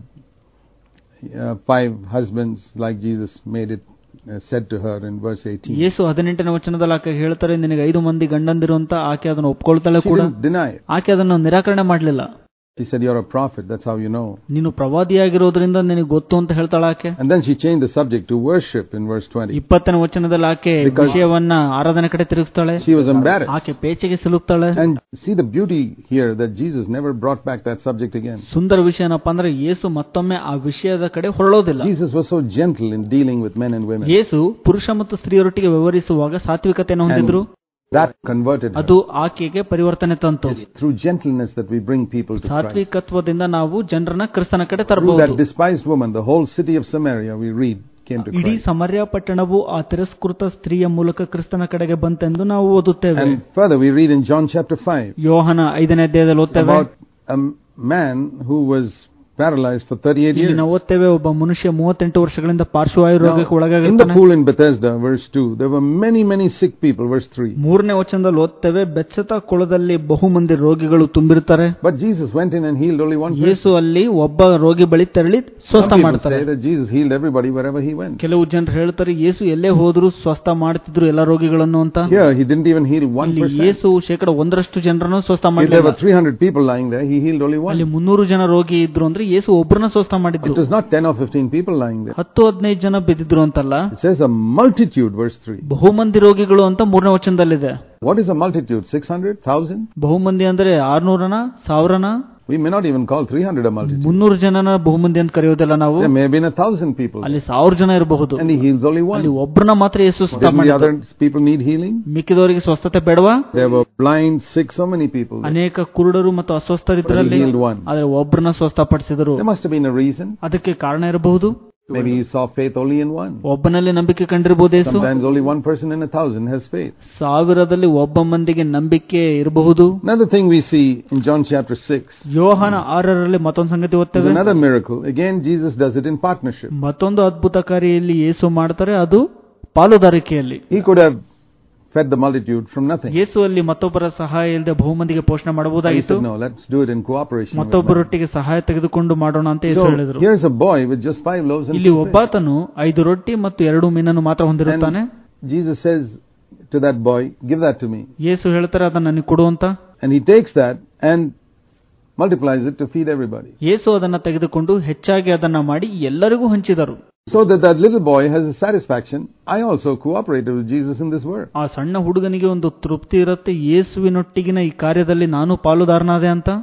uh, five husbands, like Jesus made it uh, said to her in verse eighteen. ಯೇಸು ಹದಿನೆಂಟನೇ ವಚನದಲ್ಲಿ ಆಕೆ ಹೇಳ್ತಾರೆ, ನಿನಗೆ ಐದು ಮಂದಿ ಗಂಡಂದಿರು ಅಂತ. ಆಕೆ ಅದನ್ನು ಒಪ್ಕೊಳ್ತಾಳೆ She ಕೂಡ. didn't deny it. ಆಕೆ ಅದನ್ನು ನಿರಾಕರಣೆ ಮಾಡಲಿಲ್ಲ. She said, you're a prophet, that's how you know. ನೀನು ಪ್ರವಾದಿಯಾಗಿರೋದ್ರಿಂದ ನಿನಗೆ ಗೊತ್ತು ಅಂತ ಹೇಳ್ತಾಳೆ ಆಕೆ. And then she changed the subject to worship in verse twenty. ಇಪ್ಪತ್ತನೇ ವಚನದಲ್ಲಿ ಆಕೆ ವಿಷಯವನ್ನ ಆರಾಧನೆ ಕಡೆ ತಿರುಗಿಸ್ತಾಳೆ. She was embarrassed. ಆಕೆ ಪೇಚಿಗೆ ಸಿಲುಕ್ತಾಳೆ. And see the beauty here that Jesus never brought back that subject again. ಸುಂದರ ವಿಷಯ ಏನಪ್ಪಾ ಅಂದ್ರೆ ಯೇಸು ಮತ್ತೊಮ್ಮೆ ಆ ವಿಷಯದ ಕಡೆ ಹೊರಳೋದಿಲ್ಲ. Jesus was so gentle in dealing with men and women. ಯೇಸು ಪುರುಷ ಮತ್ತು ಸ್ತ್ರೀಯರೊಟ್ಟಿಗೆ ವ್ಯವಹರಿಸುವಾಗ ಸಾತ್ವಿಕತೆಯನ್ನು ಹೊಂದಿದ್ರು. That converted her. ಅದು ಆಕೆಗೆ ಪರಿವರ್ತನೆ ತಂತು. It's through gentleness that we bring people to Christ. ಸಾತ್ವಿಕತ್ವದಿಂದ ನಾವು ಜನರನ್ನ ಕ್ರಿಸ್ತನ ಕಡೆ Through ತರಬಹುದು. that despised woman, the whole city of Samaria, we read, came to ಇಡೀ Christ. ಸಮರ್ಯ ಪಟ್ಟಣವು ಆ ತಿರಸ್ಕೃತ ಸ್ತ್ರೀಯ ಮೂಲಕ ಕ್ರಿಸ್ತನ ಕಡೆಗೆ ಬಂತೆಂದು ನಾವು ಓದುತ್ತೇವೆ. And further we read in John chapter five ಯೋಹನ ಐದನೇ ಅಧ್ಯಾಯದಲ್ಲಿ ಓದ್ತೇವೆ about a man who was paralyzed for thirty-eight ಇಲ್ಲಿ years. ನಾವು ಓದ್ತೇವೆ ಒಬ್ಬ ಮನುಷ್ಯ ಮೂವತ್ತೆಂಟು ವರ್ಷಗಳಿಂದ ಪಾರ್ಶ್ವವಾಯು Now, ರೋಗಕ್ಕೆ in the ಒಳಗಾಗಿರ್ತಾನೆ. pool in Bethesda, verse two, there were many, many sick people, verse three. ಮೂರನೇ ವಚನದಲ್ಲಿ ಓದ್ತೇವೆ, ಬೆತ್ಸೆತಾ ಕೊಳದಲ್ಲಿ ಬಹು ಮಂದಿ ರೋಗಿಗಳು ತುಂಬಿರ್ತಾರೆ. But Jesus went in and healed only one person. ಯೇಸು ಅಲ್ಲಿ ಒಬ್ಬ ರೋಗಿ ಬಳಿ ತೆರಳಿ ಸ್ವಸ್ಥ Some people ಮಾಡ್ತಾರೆ. say that Jesus healed everybody wherever he went. ಕೆಲವು ಜನರು ಹೇಳ್ತಾರೆ ಯೇಸು ಎಲ್ಲೇ ಹೋದ್ರು ಸ್ವಸ್ಥ ಮಾಡ್ತಿದ್ರು ಎಲ್ಲ ರೋಗಿಗಳನ್ನು ಅಂತ. Here he didn't even heal one ಇಲ್ಲಿ person. ಯೇಸು ಶೇಕಡ ಒಂದರಷ್ಟು ಜನರನ್ನು ಸ್ವಸ್ಥ If there ಮಾಡಲಿಲ್ಲ. were three hundred people lying there, he healed only ಅಲ್ಲಿ one. ಮುನ್ನೂರು ಜನ ರೋಗಿ ಇದ್ರು ಅಂದ್ರೆ ಯೇಸು ಒಬ್ಬರನ್ನ ಸ್ವಸ್ಥ ಮಾಡಿದ್ರು. It was not ten or fifteen people lying there. ಹತ್ತು ಹದಿನೈದು ಜನ ಬಿದ್ದಿದ್ರು ಅಂತಲ್ಲ, It says a multitude, verse three. ಬಹುಮಂದಿ ರೋಗಿಗಳು ಅಂತ ಮೂರನೇ ವಚನದಲ್ಲಿದೆ. What is a multitude? six hundred? one thousand? ಬಹುಮಂದಿ ಅಂದ್ರೆ ಆರ್ನೂರನ, ಸಾವಿರನ? We may not even call three hundred a multitude. ಮುನ್ನೂರು ಜನನ ಬಹುಮಂದಿ ಅಂತ ಕರೆಯೋದಿಲ್ಲ ನಾವು. There may have been a thousand people. ಅಲ್ಲಿ ಸಾವಿರ ಜನ ಇರಬಹುದು. And he heals only ಅಲ್ಲಿ one. ಒಬ್ಬರನ್ನ ಮಾತ್ರ ಯೇಸು ಸ್ವಸ್ಥ Didn't the ಮಾಡಿದ್ರು. other people need healing? ಮಿಕ್ಕಿದವರಿಗೆ ಸ್ವಸ್ಥತೆ ಬೇಡವಾ? There were blind, sick, so many people. ಅನೇಕ ಕುರುಡರು ಮತ್ತು ಅಸ್ವಸ್ಥರಿದ್ರಲ್ಲಿ, But he healed one. ಆದ್ರೆ ಒಬ್ಬರನ್ನ ಸ್ವಸ್ಥಪಡಿಸಿದರು. There must have been a reason. ಅದಕ್ಕೆ ಕಾರಣ ಇರಬಹುದು. Maybe he saw faith only in one. ಒಬ್ಬನಲ್ಲಿ ನಂಬಿಕೆ ಕಂಡಿರಬಹುದು ಯೇಸು. Sometimes only one person in a thousand has faith. ಸಾವಿರದಲ್ಲಿ ಒಬ್ಬ ಮಂದಿಗೆ ನಂಬಿಕೆ ಇರಬಹುದು. Another thing we see in John chapter six. ಯೋಹಾನ ಆರರಲ್ಲಿ ಮತ್ತೊಂದು ಸಂಗತಿ There's ಓದ್ತೇವೆ. another miracle. Again, Jesus does it in partnership. ಮತ್ತೊಂದು ಅದ್ಭುತ ಕಾರ್ಯಲ್ಲಿ ಯೇಸು ಮಾಡ್ತಾರೆ, ಅದು ಪಾಲುದಾರಿಕೆಯಲ್ಲಿ. He could have fed the multitude from nothing. ಯೇಸು ಅಲ್ಲಿ ಮತ್ತೊಬ್ಬರ ಸಹಾಯ ಇಲ್ಲದೆ ಬಹುಮಂದಿಗೆ ಪೋಷಣೆ He ಮಾಡಬಹುದಾಗಿತ್ತು. said, no, let's do it in cooperation with man. ಮತ್ತೊಬ್ಬರೊಟ್ಟಿಗೆ ಸಹಾಯ ತೆಗೆದುಕೊಂಡು ಮಾಡೋಣ ಅಂತ ಯೇಸು So, ಹೇಳಿದರು. here's a boy with just five loaves and ಇಲ್ಲಿ two fish. ಒಬ್ಬಾತನು ಐದು ರೊಟ್ಟಿ ಮತ್ತು ಎರಡು ಮೀನನ್ನು ಮಾತ್ರ ಹೊಂದಿರುತ್ತಾನೆ. And Jesus says to that boy, give that to me. ಯೇಸು ಹೇಳ್ತಾರೆ ಅದನ್ನ ನನಗೆ ಕೊಡು ಅಂತ. And he takes that and multiplies it to feed everybody. ಯೇಸು ಅದನ್ನ ತೆಗೆದುಕೊಂಡು ಹೆಚ್ಚಾಗಿ ಅದನ್ನ ಮಾಡಿ ಎಲ್ಲರಿಗೂ ಹಂಚಿದರು. So that that little boy has a satisfaction. I also cooperated with Jesus in this work. ಆ ಸಣ್ಣ ಹುಡುಗನಿಗೆ ಒಂದು ತೃಪ್ತಿ ಇರುತ್ತೆ, ಯೇಸುವಿನೊಟ್ಟಿಗಿನ ಈ ಕಾರ್ಯದಲ್ಲಿ ನಾನು ಪಾಲುದಾರನಾದೆ ಅಂತ.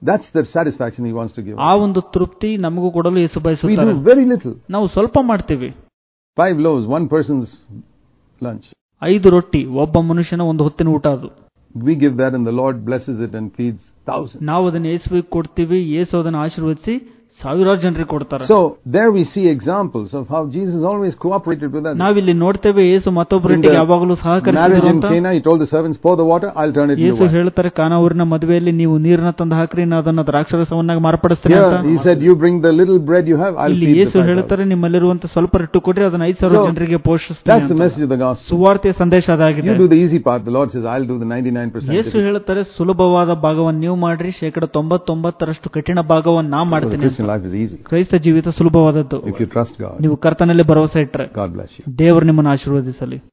That's the satisfaction he wants to give. ಆ ಒಂದು ತೃಪ್ತಿ ನಮಗೂ ಕೊಡಲು ಯೇಸು We ಬಯಸುತ್ತಾರೆ. do very little. ನಾವು ಸ್ವಲ್ಪ ಮಾಡ್ತೀವಿ. Five loaves, one person's lunch. ಐದು ರೊಟ್ಟಿ ಒಬ್ಬ ಮನುಷ್ಯನ ಒಂದು ಹೊತ್ತಿನ ಊಟ ಅದು. We give that and the Lord blesses it and feeds thousands. ನಾವು ಅದನ್ನು ಯೇಸುವಿಗೆ ಕೊಡ್ತೀವಿ, ಯೇಸು ಅದನ್ನು ಆಶೀರ್ವದಿಸಿ ಸಾವಿರಾರು ಜನರಿಗೆ ಕೊಡ್ತಾರೆ. So there we see examples of how Jesus always cooperated with others. ನಾವಿಲ್ಲಿ ನೋಡ್ತೇವೆ ಯೇಸು ಮತ್ತೊಬ್ಬರೊಟ್ಟಿಗೆ ಯಾವಾಗಲೂ ಸಹಕರಿಸಿದರು ಅಂತ. Cana, he told the servants, pour the water, I'll turn it into wine. ಯೇಸು ಹೇಳ್ತಾರೆ ಕಾನಾ ಊರಿನ ಮದುವೆಯಲ್ಲಿ ನೀವು ನೀರನ್ನ ತಂದು ಹಾಕ್ರಿ, ನಾನು ಅದನ್ನ ದ್ರಾಕ್ಷಾರಸವನ್ನಾಗಿ ಮಾರ್ಪಡಿಸ್ತೀನಿ ಅಂತ. He said, you bring the little bread you have, I'll feed the ಇಲ್ಲಿ ಯೇಸು ಹೇಳ್ತಾರೆ ನಿಮ್ಮಲ್ಲಿರುವಂತ ಸ್ವಲ್ಪ ರೊಟ್ಟಿ ಕೊಡ್ರಿ, ಅದನ್ನ ಐದು ಸಾವಿರ ಜನರಿಗೆ ಪೋಷಿಸ್ತೀನಿ. That's the message of the gospel. ಸುವಾರ್ತೆಯ ಸಂದೇಶ ಅದಾಗಿದೆ. You do the easy part, the Lord says, I'll do the ninety-nine percent. ಯೇಸು ಹೇಳ್ತಾರೆ ಸುಲಭವಾದ ಭಾಗವನ್ನು ನೀವು ಮಾಡ್ರಿ, ಶೇಕಡ ತೊಂಬತ್ತೊಂಬತ್ತರಷ್ಟು ಕಠಿಣ ಭಾಗವನ್ನು ನಾ ಮಾಡ್ತೀನಿ. Christian life is easy. ಕ್ರೈಸ್ತ ಜೀವಿತ ಸುಲಭವಾದದ್ದು. If you trust God, ನೀವು ಕರ್ತನಲ್ಲಿ ಭರವಸೆ ಇಟ್ಟರೆ God bless you. ದೇವರು ನಿಮ್ಮನ್ನು ಆಶೀರ್ವದಿಸಲಿ.